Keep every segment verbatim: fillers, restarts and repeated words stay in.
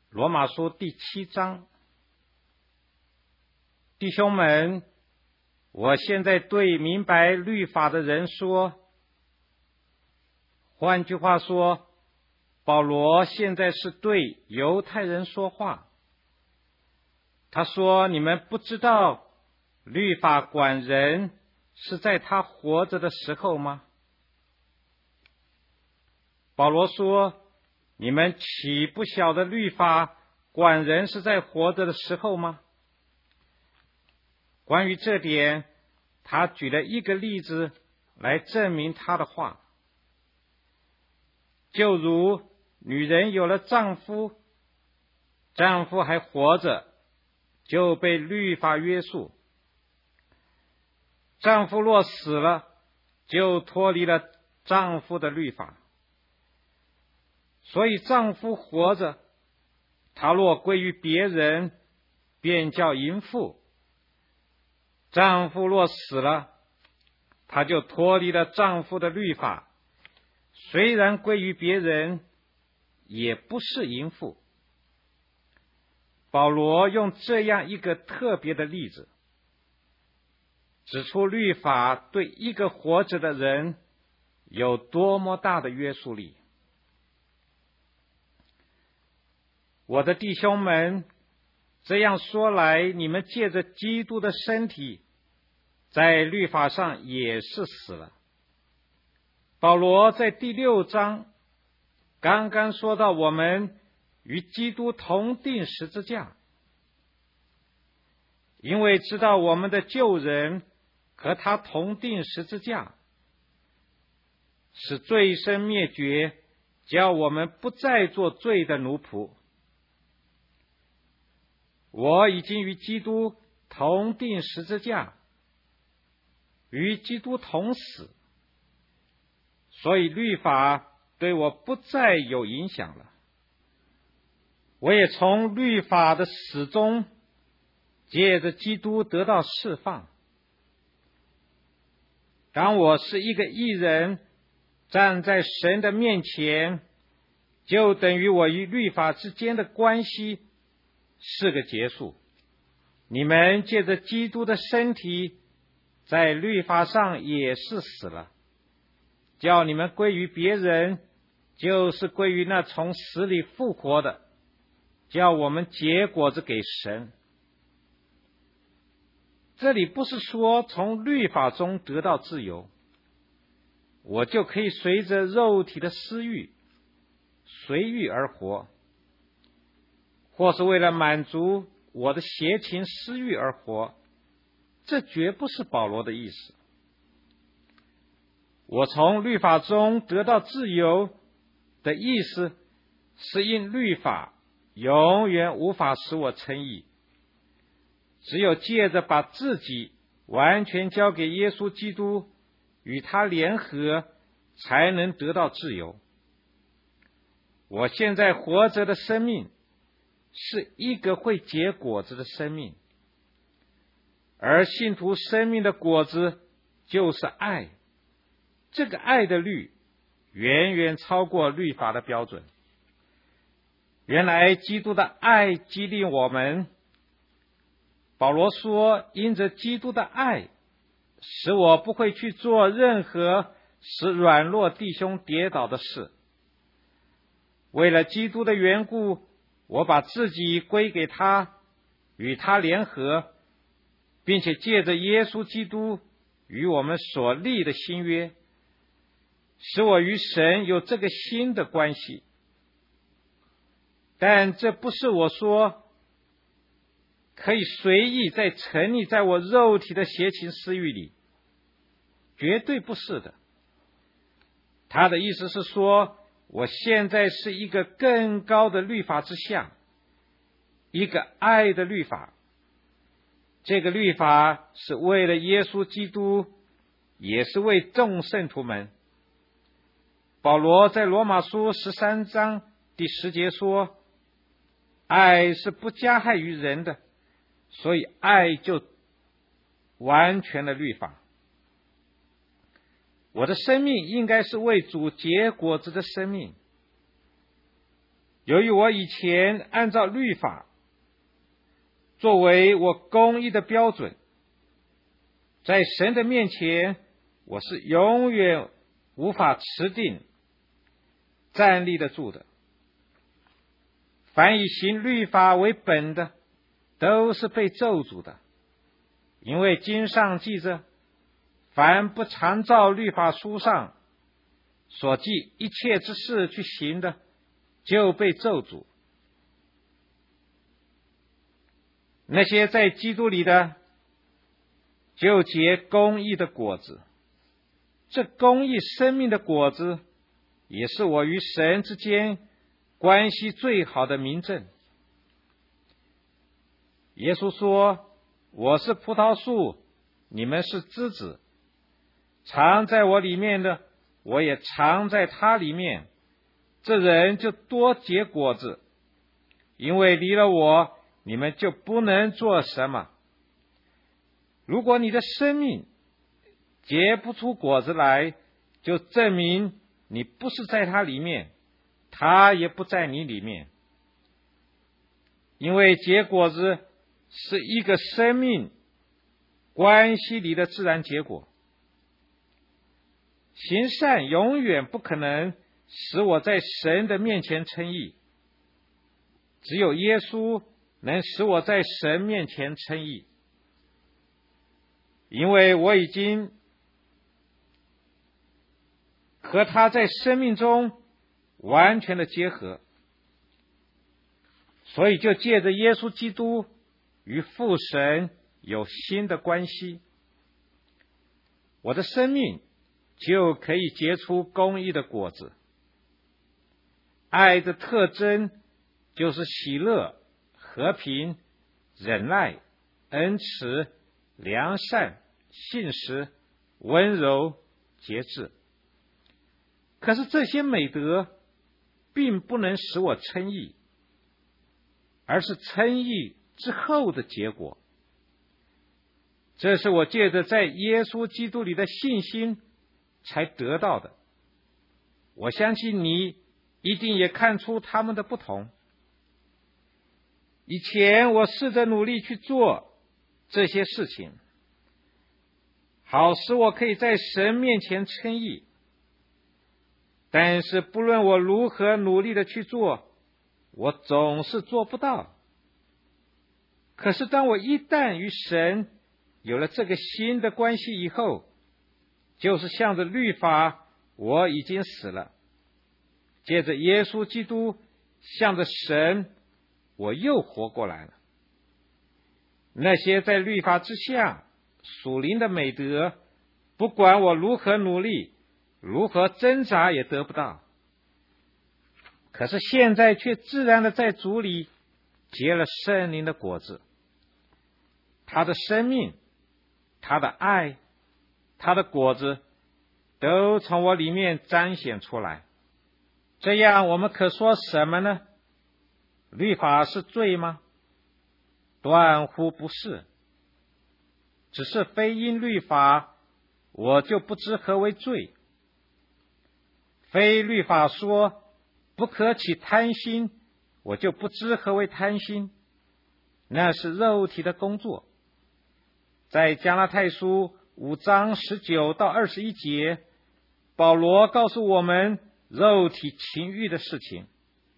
罗马书第七章。弟兄们，我现在对明白律法的人说，换句话说，保罗现在是对犹太人说话。他说，你们不知道律法管人是在他活着的时候吗？保罗说，你们岂不晓得律法管人是在活着的时候吗？关于这点，他举了一个例子来证明他的话。就如女人有了丈夫，丈夫还活着，就被律法约束；丈夫若死了，就脱离了丈夫的律法。所以丈夫活着，他若归于别人，便叫淫妇；丈夫若死了，他就脱离了丈夫的律法，虽然归于别人，也不是淫妇。保罗用这样一个特别的例子，指出律法对一个活着的人有多么大的约束力。我的弟兄们，这样说来，你们借着基督的身体，在律法上也是死了。保罗在第六章刚刚说到，我们与基督同定十字架，因为知道我们的旧人和他同定十字架，使罪身灭绝，叫我们不再做罪的奴仆。我已经与基督同定十字架，与基督同死，所以律法对我不再有影响了。我也从律法的死中借着基督得到释放。当我是一个义人，站在神的面前，就等于我与律法之间的关系是个结束。你们借着基督的身体，在律法上也是死了，叫你们归于别人，就是归于那从死里复活的，叫我们结果子给神。这里不是说从律法中得到自由，我就可以随着肉体的私欲随欲而活，或是为了满足我的邪情私欲而活，这绝不是保罗的意思。我从律法中得到自由的意思，是因律法永远无法使我称义，只有借着把自己完全交给耶稣基督，与他联合，才能得到自由。我现在活着的生命是一个会结果子的生命，而信徒生命的果子就是爱。这个爱的律远远超过律法的标准。原来基督的爱激励我们。保罗说，因着基督的爱，使我不会去做任何使软弱弟兄跌倒的事。为了基督的缘故，我把自己归给他，与他联合，并且借着耶稣基督与我们所立的新约，使我与神有这个新的关系。但这不是我说可以随意再沉溺在我肉体的邪情私欲里，绝对不是的。他的意思是说，我现在是一个更高的律法之下，一个爱的律法。这个律法是为了耶稣基督，也是为众圣徒们。保罗在罗马书十三章第十节说，爱是不加害于人的，所以爱就完全的律法。我的生命应该是为主结果子的生命。 由于我以前按照律法作为我公义的标准，在神的面前，我是永远无法持定站立得住的。凡以行律法为本的，都是被咒诅的，因为经上记着，凡不常照律法书上所记一切之事去行的，就被咒诅。那些在基督里的，就结公义的果子。这公义生命的果子，也是我与神之间关系最好的明证。耶稣说，我是葡萄树，你们是枝子，常在我里面的，我也常在他里面，这人就多结果子，因为离了我，你们就不能做什么。如果你的生命结不出果子来，就证明你不是在他里面，他也不在你里面。因为结果子是一个生命关系里的自然结果。行善永远不可能使我在神的面前称义，只有耶稣能使我在神面前称义。因为我已经和他在生命中完全的结合，所以就借着耶稣基督与父神有新的关系，我的生命就可以结出公义的果子。爱的特征就是喜乐、和平、忍耐、恩慈、良善、信实、温柔、节制。可是这些美德并不能使我称义，而是称义之后的结果。这是我借着在耶稣基督里的信心才得到的。我相信你一定也看出他们的不同。以前我试着努力去做这些事情，好使我可以在神面前称义。但是不论我如何努力的去做，我总是做不到。可是当我一旦与神有了这个新的关系以后，就是向着律法，我已经死了。借着耶稣基督，向着神，我又活过来了。那些在律法之下属灵的美德，不管我如何努力，如何挣扎也得不到。可是现在却自然的在主里结了圣灵的果子，他的生命，他的爱，他的果子都从我里面彰显出来。这样我们可说什么呢？律法是罪吗？断乎不是。只是非因律法，我就不知何为罪。非律法说不可起贪心，我就不知何为贪心。那是肉体的工作。在加拉太书五章十九到二十一节，保罗告诉我们肉体情欲的事情。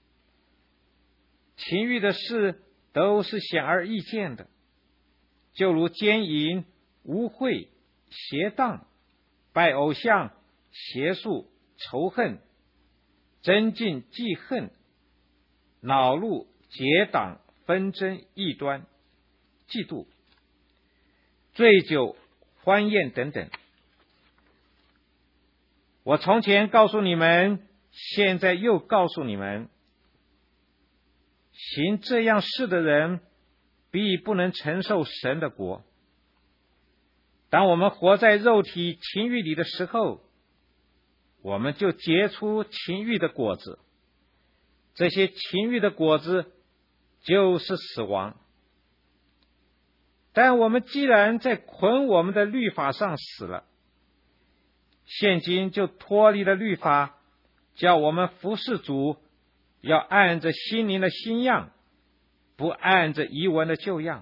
情欲的事都是显而易见的，就如奸淫、污秽、邪荡、拜偶像、邪术、仇恨、争竞、忌恨、恼怒、结党、纷争、异端、嫉妒、醉酒、欢宴等等。我从前告诉你们，现在又告诉你们，行这样事的人必不能承受神的国。当我们活在肉体情欲里的时候，我们就结出情欲的果子。这些情欲的果子就是死亡。但我们既然在捆我们的律法上死了，现今就脱离了律法，叫我们服侍主， 要按着心灵的新样，不按着遗文的旧样。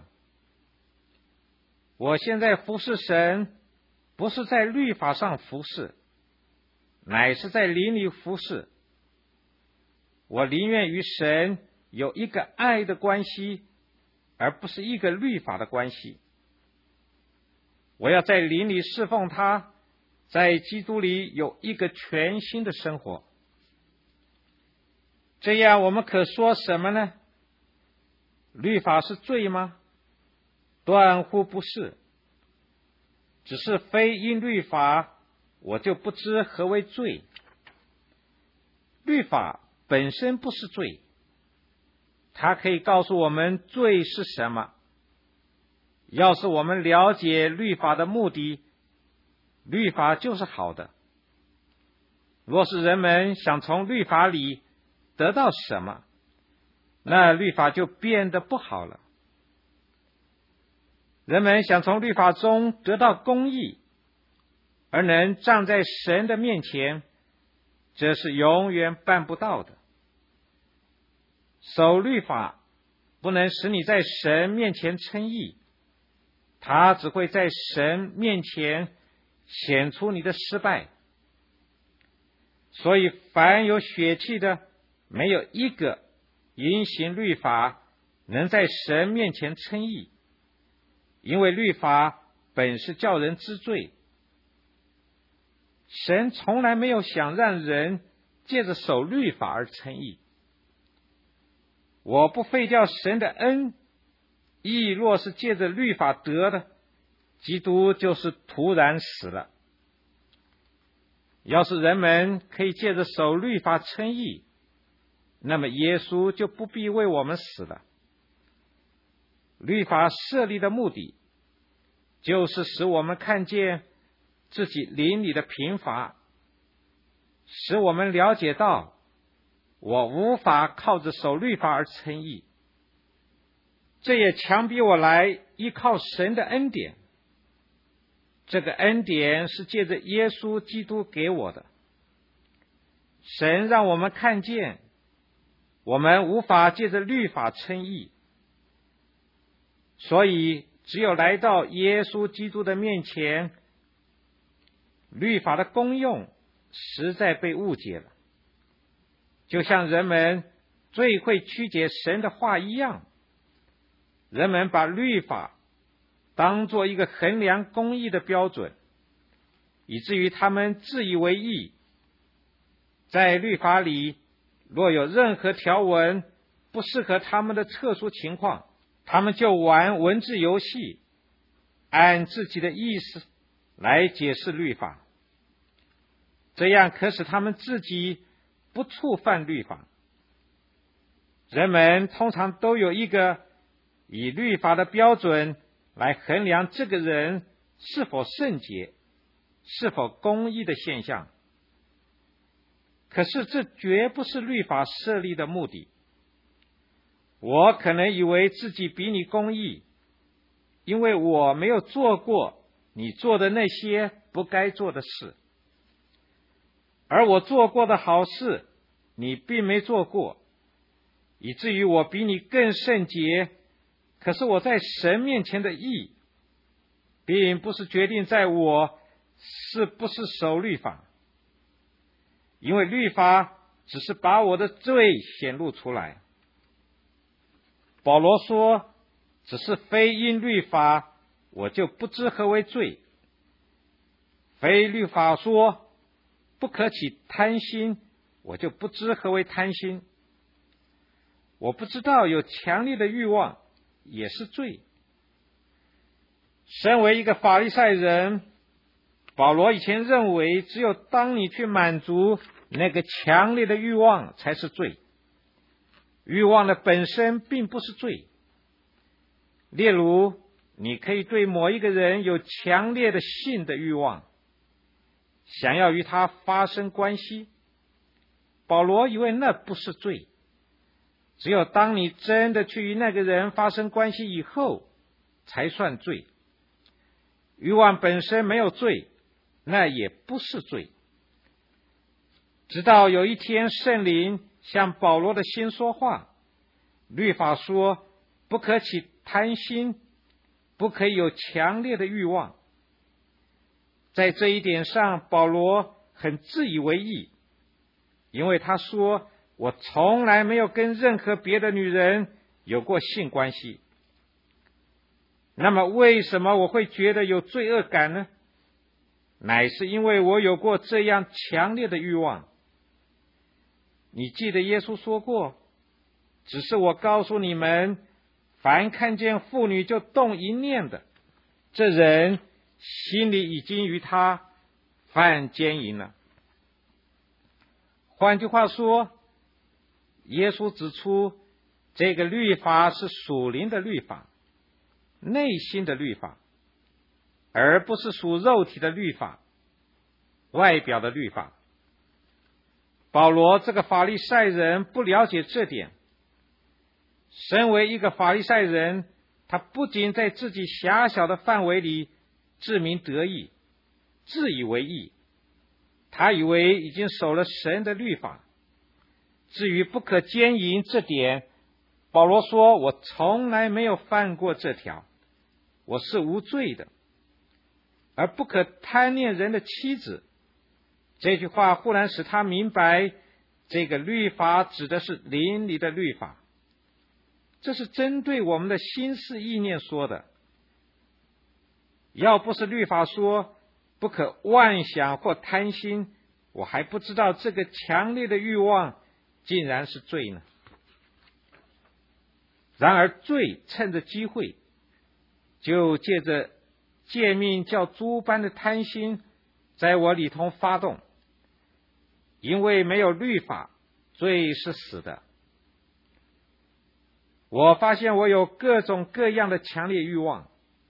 我现在服侍神，不是在律法上服侍，乃是在灵里服侍。我宁愿与神有一个爱的关系，而不是一个律法的关系。我要在灵里侍奉他，在基督里有一个全新的生活。这样我们可说什么呢？律法是罪吗？断乎不是。只是非因律法，我就不知何为罪。律法本身不是罪，它可以告诉我们罪是什么。要是我们了解律法的目的，律法就是好的。若是人们想从律法里得到什么，那律法就变得不好了。人们想从律法中得到公义，而能站在神的面前，这是永远办不到的。守律法不能使你在神面前称义，它只会在神面前显出你的失败。所以凡有血气的，没有一个因行律法能在神面前称义，因为律法本是叫人知罪。神从来没有想让人借着守律法而称义。我不废掉神的恩，义若是借着律法得的，基督就是突然死了。要是人们可以借着守律法称义，那么耶稣就不必为我们死了。律法设立的目的，就是使我们看见自己灵里的贫乏，使我们了解到我无法靠着守律法而称义。这也强逼我来依靠神的恩典。这个恩典是借着耶稣基督给我的。神让我们看见，我们无法借着律法称义，所以只有来到耶稣基督的面前，律法的功用实在被误解了，就像人们最会曲解神的话一样。人们把律法当作一个衡量公义的标准，以至于他们自以为义。在律法里，若有任何条文不适合他们的特殊情况，他们就玩文字游戏，按自己的意思来解释律法。这样可使他们自己不触犯律法。人们通常都有一个以律法的标准来衡量这个人是否圣洁、是否公义的现象。可是这绝不是律法设立的目的。我可能以为自己比你公义，因为我没有做过你做的那些不该做的事，而我做过的好事你并没做过，以至于我比你更圣洁。可是我在神面前的义，并不是决定在我是不是守律法，因为律法只是把我的罪显露出来。保罗说，只是非因律法，我就不知何为罪。非律法说不可起贪心，我就不知何为贪心。我不知道有强烈的欲望也是罪。身为一个法利赛人，保罗以前认为只有当你去满足那个强烈的欲望才是罪，欲望的本身并不是罪。例如，你可以对某一个人有强烈的性的欲望，想要与他发生关系，保罗以为那不是罪。只有当你真的去与那个人发生关系以后，才算罪。欲望本身没有罪，那也不是罪。直到有一天圣灵向保罗的心说话。律法说不可起贪心，不可以有强烈的欲望。在这一点上，保罗很自以为意，因为他说，我从来没有跟任何别的女人有过性关系。那么为什么我会觉得有罪恶感呢？乃是因为我有过这样强烈的欲望。你记得耶稣说过，只是我告诉你们，凡看见妇女就动一念的，这人心里已经与他犯奸淫了。换句话说，耶稣指出，这个律法是属灵的律法，内心的律法，而不是属肉体的律法，外表的律法。保罗这个法利赛人不了解这点。身为一个法利赛人，他不仅在自己狭小的范围里自鸣得意，自以为意，他以为已经守了神的律法。至于不可奸淫这点，保罗说，我从来没有犯过这条，我是无罪的。而不可贪恋人的妻子，这句话忽然使他明白，这个律法指的是灵里的律法，这是针对我们的心思意念说的。要不是律法说不可妄想或贪心，我还不知道这个强烈的欲望竟然是罪呢。然而罪趁着机会，就借着诫命叫诸般的贪心在我里头发动。因为没有律法，罪是死的。我发现我有各种各样的强烈欲望。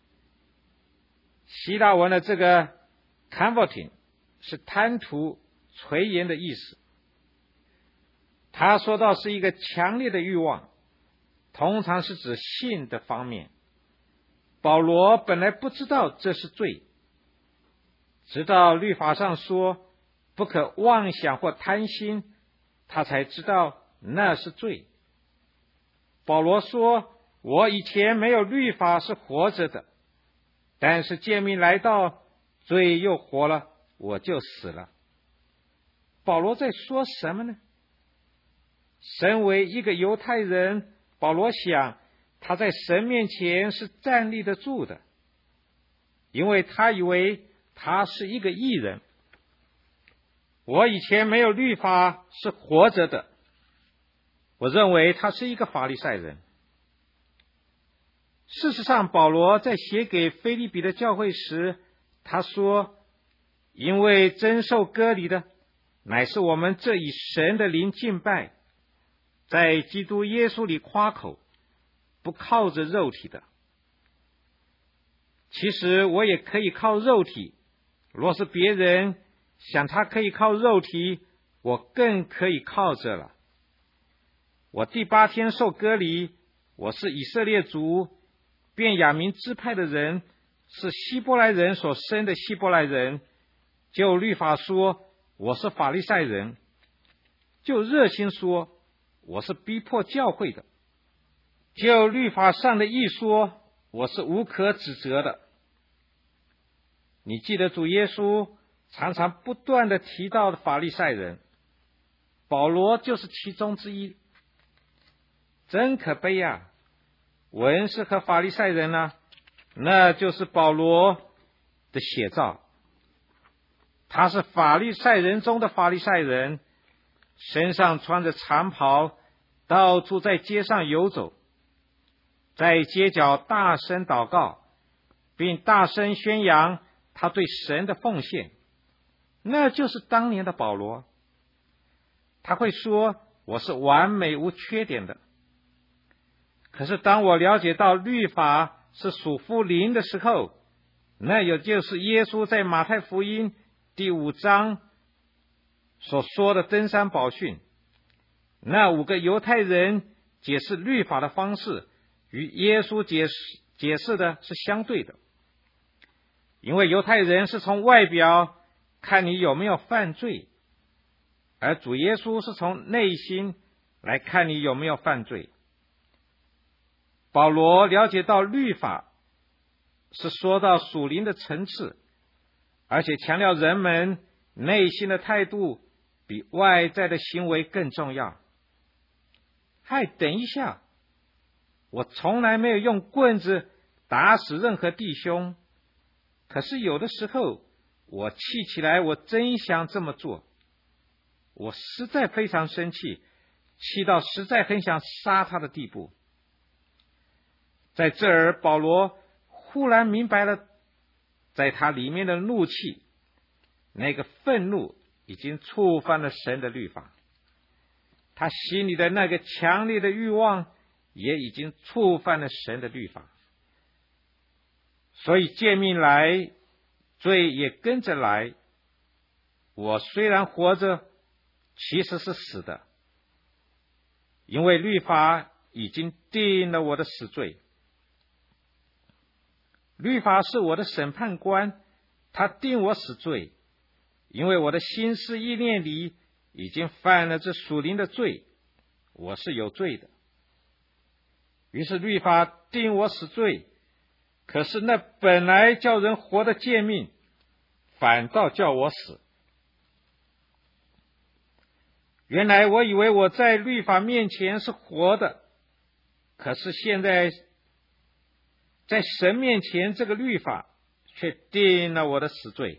希腊文的这个 coveting 是贪图、垂涎的意思。他说到是一个强烈的欲望，通常是指性的方面。保罗本来不知道这是罪，直到律法上说不可妄想或贪心，他才知道那是罪。保罗说，我以前没有律法是活着的，但是诫命来到，罪又活了，我就死了。保罗在说什么呢？身为一个犹太人，保罗想他在神面前是站立得住的，因为他以为他是一个义人。我以前没有律法是活着的，我认为他是一个法利赛人。事实上，保罗在写给腓立比的教会时，他说，因为真受割礼的乃是我们这以神的灵敬拜，在基督耶稣里夸口，不靠着肉体的。其实我也可以靠肉体，若是别人想他可以靠肉体，我更可以靠着了。我第八天受割礼，我是以色列族便雅明支派的人，是希伯来人所生的希伯来人。就律法说，我是法利赛人；就热心说，我是逼迫教会的；就律法上的义说，我是无可指责的。你记得主耶稣常常不断的提到的法利赛人，保罗就是其中之一。真可悲啊！文士和法利赛人呢、啊，那就是保罗的写照。他是法利赛人中的法利赛人，身上穿着长袍，到处在街上游走，在街角大声祷告，并大声宣扬他对神的奉献。那就是当年的保罗。他会说，我是完美无缺点的。可是当我了解到律法是属乎灵的时候，那也就是耶稣在马太福音第五章所说的登山宝训，那五个犹太人解释律法的方式与耶稣解释解释的是相对的。因为犹太人是从外表看你有没有犯罪，而主耶稣是从内心来看你有没有犯罪。保罗了解到律法是说到属灵的层次，而且强调人们内心的态度比外在的行为更重要。嗨，等一下，我从来没有用棍子打死任何弟兄，可是有的时候我气起来，我真想这么做。我实在非常生气，气到实在很想杀他的地步。在这儿，保罗忽然明白了，在他里面的怒气，那个愤怒已经触犯了神的律法，他心里的那个强烈的欲望也已经触犯了神的律法。所以诫命来，罪也跟着来。我虽然活着，其实是死的，因为律法已经定了我的死罪。律法是我的审判官，他定我死罪，因为我的心思意念里已经犯了这属灵的罪，我是有罪的。于是律法定我死罪，可是那本来叫人活的诫命，反倒叫我死。原来我以为我在律法面前是活的，可是现在在神面前，这个律法却定了我的死罪。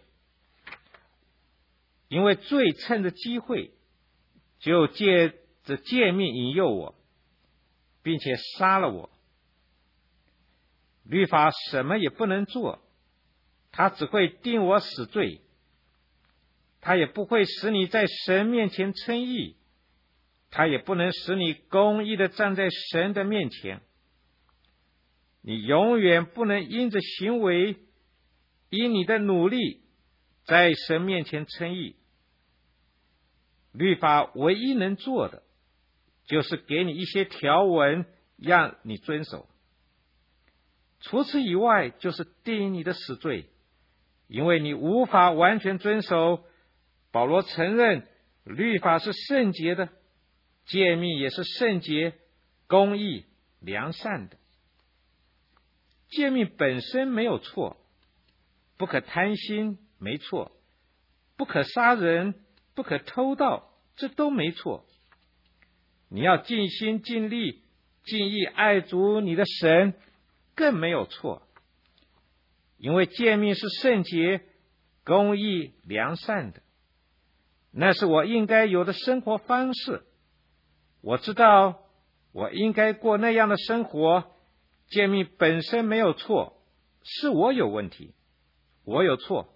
因为罪趁着机会，就借着诫命引诱我，并且杀了我。律法什么也不能做，它只会定我死罪，它也不会使你在神面前称义，它也不能使你公义的站在神的面前。你永远不能因着行为，因你的努力，在神面前称义。律法唯一能做的，就是给你一些条文，让你遵守。除此以外，就是定你的死罪，因为你无法完全遵守。保罗承认律法是圣洁的，诫命也是圣洁、公义、良善的。诫命本身没有错，不可贪心没错，不可杀人，不可偷盗，这都没错。你要尽心尽力尽意爱主你的神，更没有错。因为诫命是圣洁、公义、良善的，那是我应该有的生活方式。我知道我应该过那样的生活，诫命本身没有错，是我有问题，我有错。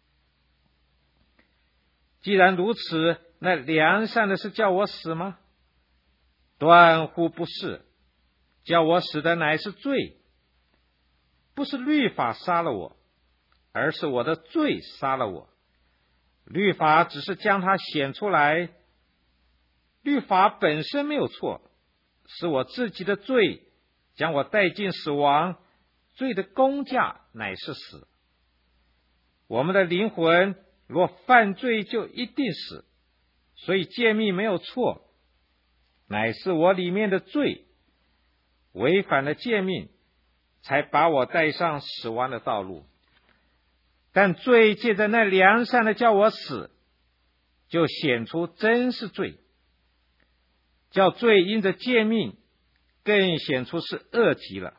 既然如此，那良善的是叫我死吗？断乎不是，叫我死的乃是罪。不是律法杀了我，而是我的罪杀了我。律法只是将它显出来，律法本身没有错，是我自己的罪将我带进死亡，罪的工价乃是死。我们的灵魂若犯罪就一定死，所以诫命没有错，乃是我里面的罪违反了诫命，才把我带上死亡的道路。但罪借着那良善的叫我死，就显出真是罪，叫罪因着诫命更显出是恶极了。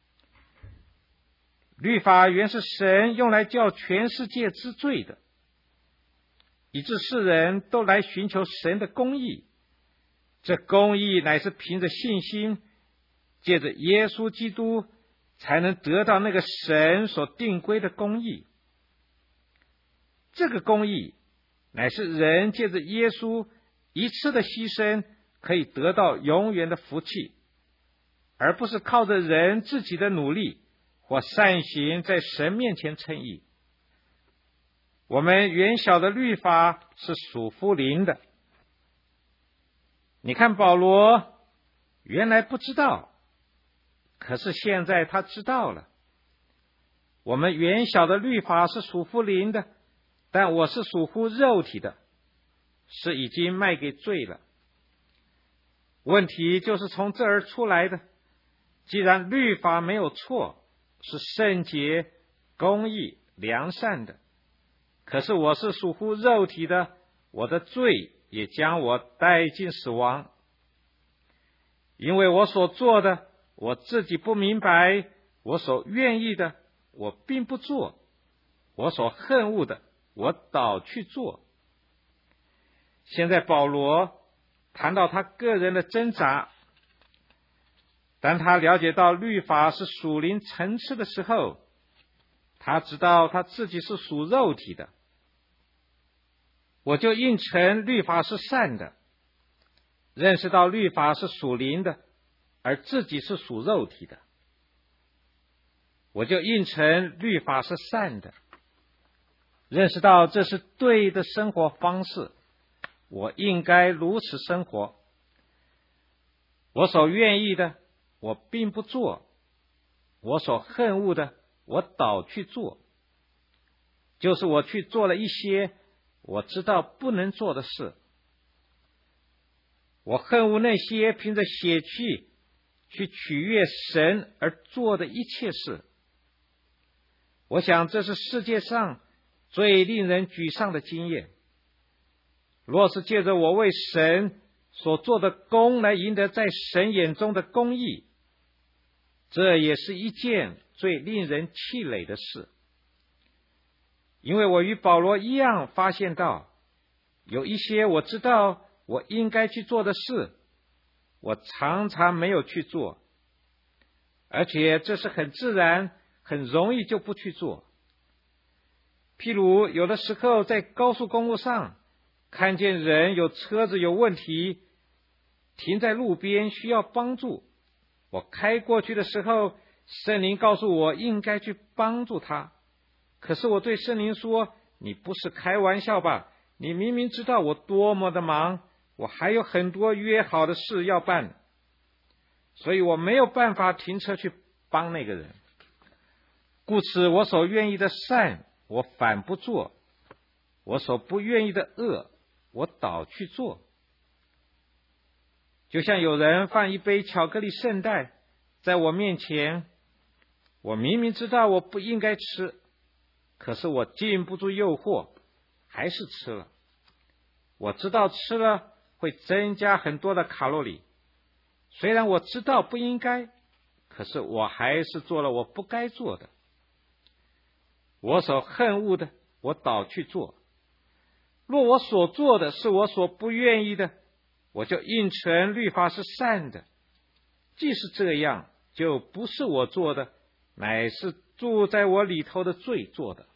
律法原是神用来叫全世界知罪的，以致世人都来寻求神的公义。这公义乃是凭着信心，借着耶稣基督才能得到那个神所定规的公义。这个公义乃是人借着耶稣一次的牺牲可以得到永远的福气，而不是靠着人自己的努力或善行在神面前称义。我们原晓的律法是属乎灵的。你看保罗原来不知道，可是现在他知道了。我们原晓的律法是属乎灵的，但我是属乎肉体的，是已经卖给罪了。 问题就是从这儿出来的。既然律法没有错，是圣洁、公义、良善的，可是我是属乎肉体的，我的罪也将我带进死亡。因为我所做的，我自己不明白；我所愿意的，我并不做；我所恨恶的，我倒去做。现在保罗谈到他个人的挣扎，当他了解到律法是属灵层次的时候，他知道他自己是属肉体的。我就应承律法是善的，认识到律法是属灵的，而自己是属肉体的。我就应承律法是善的，认识到这是对的生活方式，我应该如此生活。我所愿意的，我并不做；我所恨恶的，我倒去做。就是我去做了一些我知道不能做的事。我恨恶那些凭着血气去取悦神而做的一切事。我想这是世界上最令人沮丧的经验。若是借着我为神所做的功来赢得在神眼中的公义，这也是一件最令人气馁的事。因为我与保罗一样发现到，有一些我知道我应该去做的事，我常常没有去做，而且这是很自然，很容易就不去做。譬如有的时候在高速公路上看见人有车子有问题，停在路边需要帮助，我开过去的时候，圣灵告诉我应该去帮助他。可是我对圣灵说，你不是开玩笑吧？你明明知道我多么的忙，我还有很多约好的事要办，所以我没有办法停车去帮那个人。故此我所愿意的善，我反不做；我所不愿意的恶，我倒去做。就像有人放一杯巧克力圣代在我面前，我明明知道我不应该吃，可是我禁不住诱惑，还是吃了。我知道吃了会增加很多的卡路里，虽然我知道不应该，可是我还是做了我不该做的。我所恨恶的，我倒去做。若我所做的是我所不愿意的，我就应承律法是善的。既是这样，就不是我做的，乃是住在我里头的罪做的。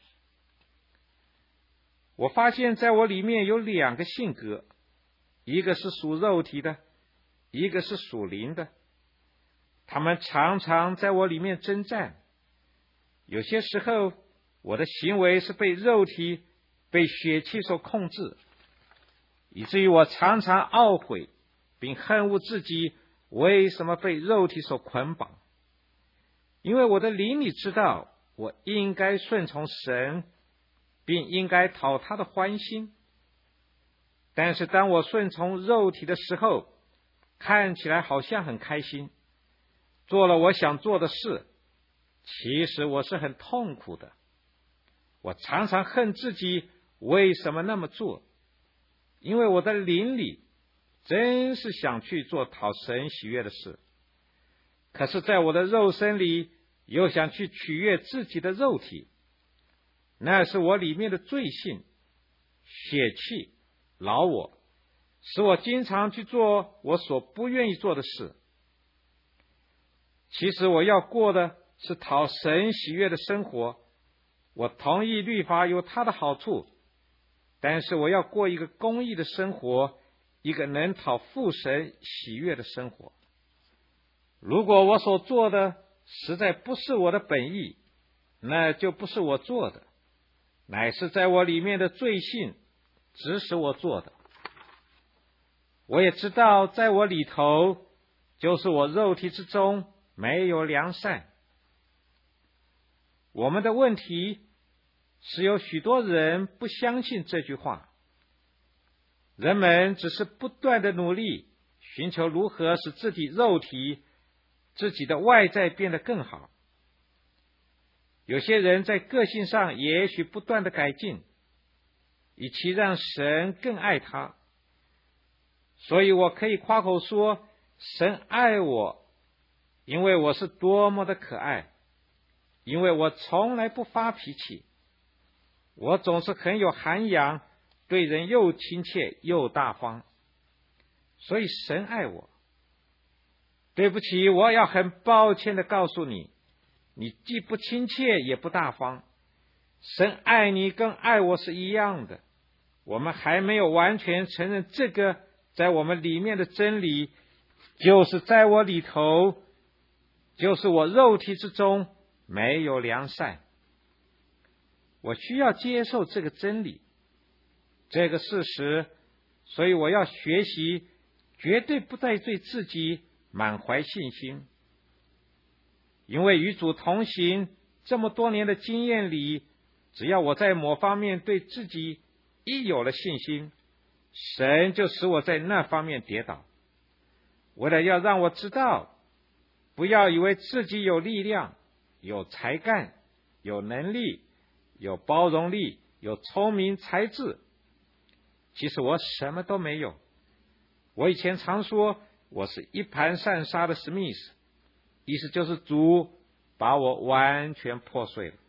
我发现在我里面有两个性格，一个是属肉体的，一个是属灵的。他们常常在我里面征战。有些时候我的行为是被肉体、被血气所控制，以至于我常常懊悔并恨恶自己为什么被肉体所捆绑。因为我的灵里知道我应该顺从神，并应该讨他的欢心。但是当我顺从肉体的时候，看起来好像很开心，做了我想做的事，其实我是很痛苦的。我常常恨自己为什么那么做，因为我的灵里真是想去做讨神喜悦的事，可是在我的肉身里又想去取悦自己的肉体。那是我里面的罪性、血气、老我，使我经常去做我所不愿意做的事。其实我要过的是讨神喜悦的生活，我同意律法有它的好处，但是我要过一个公义的生活，一个能讨父神喜悦的生活。如果我所做的实在不是我的本意，那就不是我做的，乃是在我里面的罪性指使我做的。我也知道在我里头，就是我肉体之中没有良善。我们的问题是有许多人不相信这句话，人们只是不断的努力寻求如何使自己肉体、自己的外在变得更好。有些人在个性上也许不断的改进，以期让神更爱他。所以我可以夸口说，神爱我，因为我是多么的可爱，因为我从来不发脾气，我总是很有涵养，对人又亲切又大方，所以神爱我。对不起，我要很抱歉的告诉你，你既不亲切也不大方。神爱你跟爱我是一样的。我们还没有完全承认这个在我们里面的真理，就是在我里头，就是我肉体之中没有良善。我需要接受这个真理，这个事实，所以我要学习，绝对不再对自己满怀信心。因为与主同行这么多年的经验里，只要我在某方面对自己一有了信心，神就使我在那方面跌倒。为了要让我知道，不要以为自己有力量、有才干、有能力、有包容力、有聪明才智，其实我什么都没有。我以前常说我是一盘散沙的史密斯，意思就是主把我完全破碎了。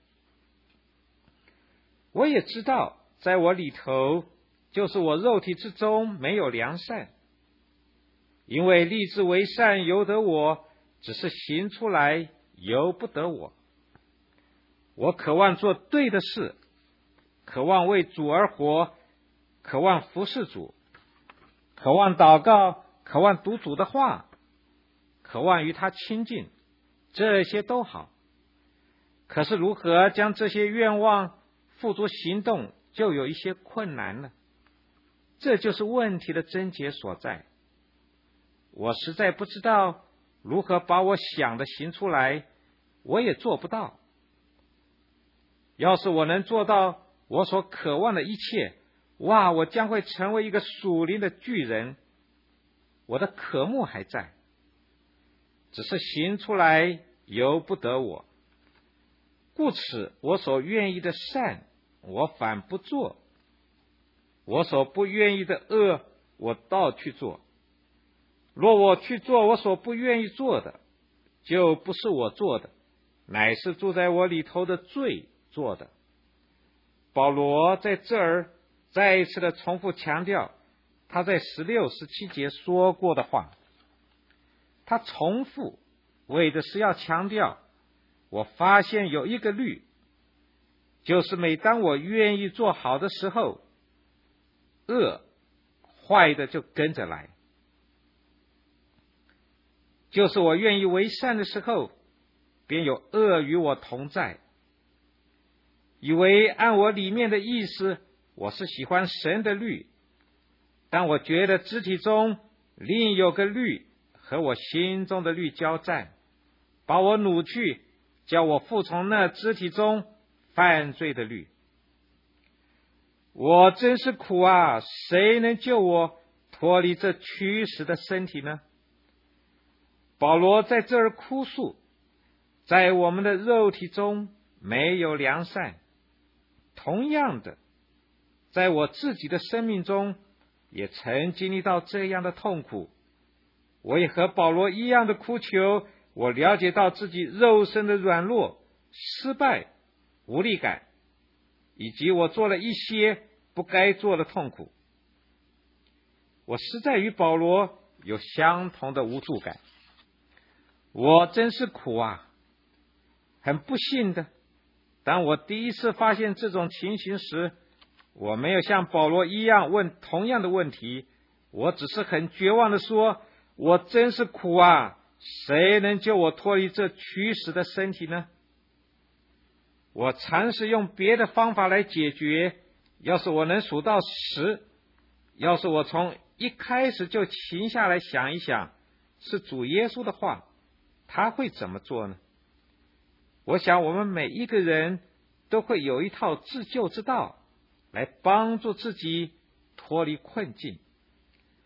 我也知道在我里头，就是我肉体之中没有良善，因为立志为善由得我，只是行出来由不得我。我渴望做对的事，渴望为主而活，渴望服侍主，渴望祷告，渴望读主的话，渴望与他亲近，这些都好。可是如何将这些愿望付诸行动，就有一些困难了。这就是问题的症结所在。我实在不知道如何把我想的行出来，我也做不到。要是我能做到我所渴望的一切，哇，我将会成为一个属灵的巨人。我的渴慕还在，只是行出来由不得我。故此我所愿意的善，我反不做；我所不愿意的恶，我倒去做。若我去做我所不愿意做的，就不是我做的，乃是住在我里头的罪做的。保罗在这儿再一次的重复强调他在十六、十七节说过的话。他重复为的是要强调，我发现有一个律，就是每当我愿意做好的时候，恶坏的就跟着来。就是我愿意为善的时候，便有恶与我同在。以为按我里面的意思，我是喜欢神的律，但我觉得肢体中另有个律和我心中的律交战，把我掳去，叫我服从那肢体中犯罪的律。我真是苦啊！谁能救我脱离这驱使的身体呢？保罗在这儿哭诉，在我们的肉体中没有良善。同样的，在我自己的生命中也曾经历到这样的痛苦。我也和保罗一样的哭求，我了解到自己肉身的软弱、失败、无力感，以及我做了一些不该做的痛苦。我实在与保罗有相同的无助感。我真是苦啊！很不幸的，当我第一次发现这种情形时，我没有像保罗一样问同样的问题，我只是很绝望的说，我真是苦啊！谁能救我脱离这驱使的身体呢？我尝试用别的方法来解决，要是我能数到十，要是我从一开始就停下来想一想，是主耶稣的话，他会怎么做呢？我想我们每一个人都会有一套自救之道，来帮助自己脱离困境。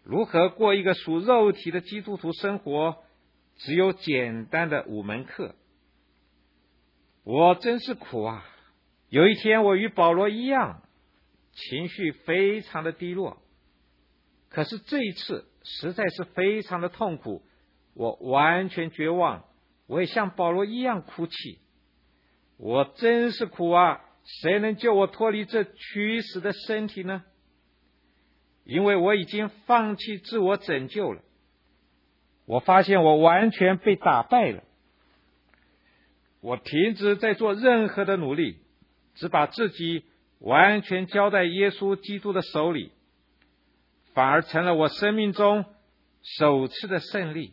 如何过一个属肉体的基督徒生活，只有简单的五门课。我真是苦啊！有一天我与保罗一样，情绪非常的低落，可是这一次实在是非常的痛苦，我完全绝望，我也像保罗一样哭泣。我真是苦啊！谁能救我脱离这屈死的身体呢？因为我已经放弃自我拯救了，我发现我完全被打败了。我停止在做任何的努力，只把自己完全交在耶稣基督的手里，反而成了我生命中首次的胜利。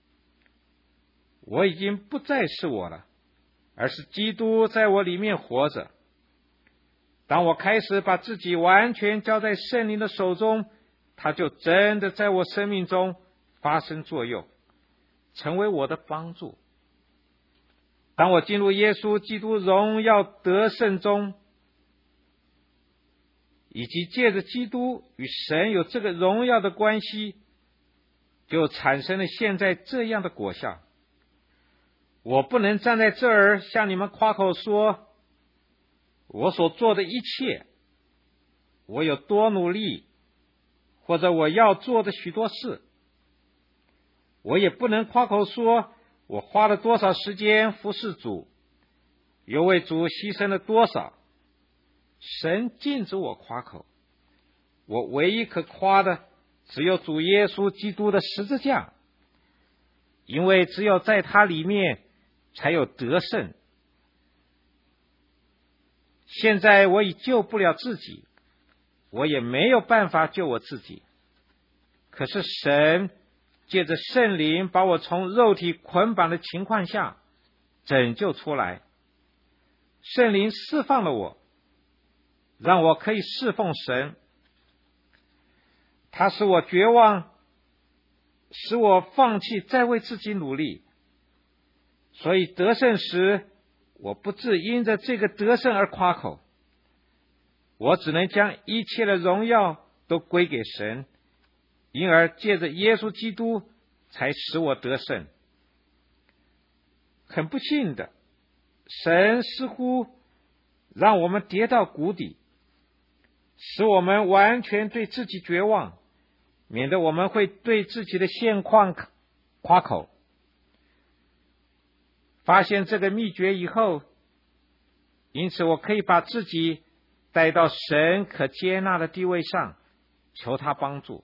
我已经不再是我了，而是基督在我里面活着。当我开始把自己完全交在圣灵的手中，他就真的在我生命中发生作用，成为我的帮助。当我进入耶稣基督荣耀得胜中，以及借着基督与神有这个荣耀的关系，就产生了现在这样的果效。我不能站在这儿向你们夸口说我所做的一切，我有多努力，或者我要做的许多事。我也不能夸口说我花了多少时间服侍主，又为主牺牲了多少。神禁止我夸口，我唯一可夸的只有主耶稣基督的十字架，因为只有在他里面才有得胜。现在我已救不了自己，我也没有办法救我自己，可是神借着圣灵把我从肉体捆绑的情况下拯救出来。圣灵释放了我，让我可以侍奉神。他使我绝望，使我放弃再为自己努力。所以得胜时，我不致因着这个得胜而夸口，我只能将一切的荣耀都归给神，因而借着耶稣基督才使我得胜。很不幸的，神似乎让我们跌到谷底，使我们完全对自己绝望，免得我们会对自己的现况夸口。发现这个秘诀以后，因此我可以把自己带到神可接纳的地位上，求他帮助。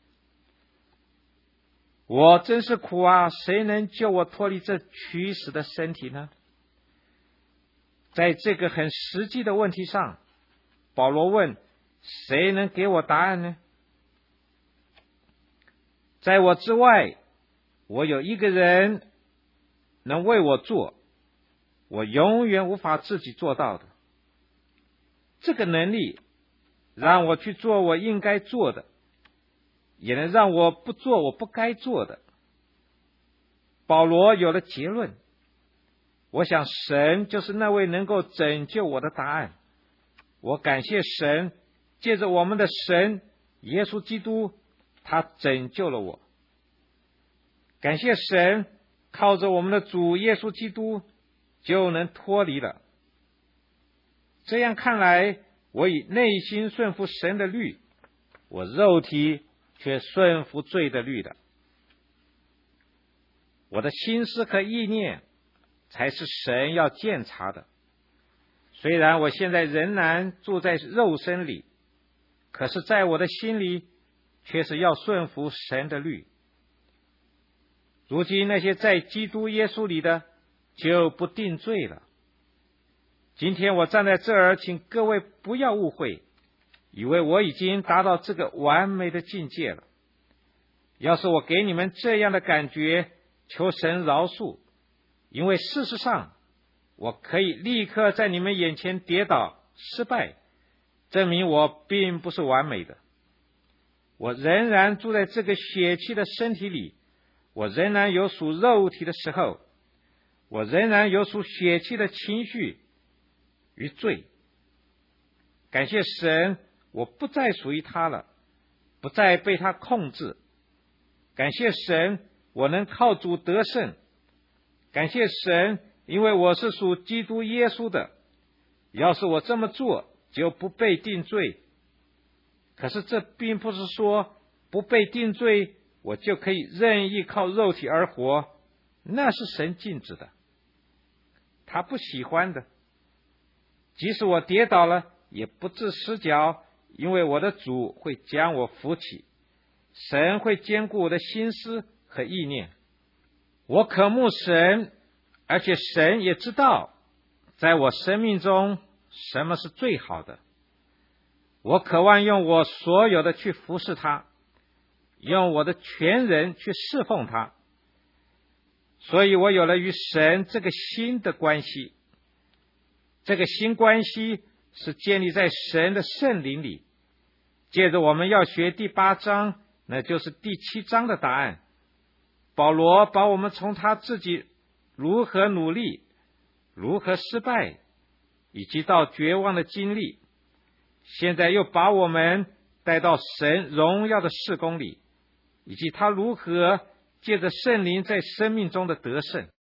我真是苦啊！谁能救我脱离这屈死的身体呢？在这个很实际的问题上，保罗问：谁能给我答案呢？在我之外，我有一个人能为我做我永远无法自己做到的。这个能力让我去做我应该做的，也能让我不做我不该做的。保罗有了结论，我想神就是那位能够拯救我的答案。我感谢神，借着我们的神耶稣基督，他拯救了我。感谢神，靠着我们的主耶稣基督就能脱离了。这样看来，我以内心顺服神的律，我肉体却顺服罪的律的。我的心思和意念才是神要鉴察的。虽然我现在仍然住在肉身里，可是在我的心里却是要顺服神的律。如今那些在基督耶稣里的就不定罪了。今天我站在这儿，请各位不要误会，以为我已经达到这个完美的境界了。要是我给你们这样的感觉，求神饶恕，因为事实上我可以立刻在你们眼前跌倒失败，证明我并不是完美的。我仍然住在这个血气的身体里，我仍然有属肉体的时候，我仍然有属血气的情绪与罪。感谢神，我不再属于他了， 不再被他控制。感谢神，我能靠主得胜。感谢神，因为我是属基督耶稣的。要是我这么做，就不被定罪。可是这并不是说不被定罪，我就可以任意靠肉体而活，那是神禁止的，他不喜欢的。即使我跌倒了，也不致失脚，因为我的主会将我扶起，神会坚固我的心思和意念。我渴慕神，而且神也知道在我生命中什么是最好的。我渴望用我所有的去服侍他，用我的全人去侍奉他。所以我有了与神这个新的关系。这个新关系是建立在神的圣灵里。接着我们要学第八章，那就是第七章的答案。保罗把我们从他自己如何努力，如何失败，以及到绝望的经历，现在又把我们带到神荣耀的事工里，以及他如何借着圣灵在生命中的得胜。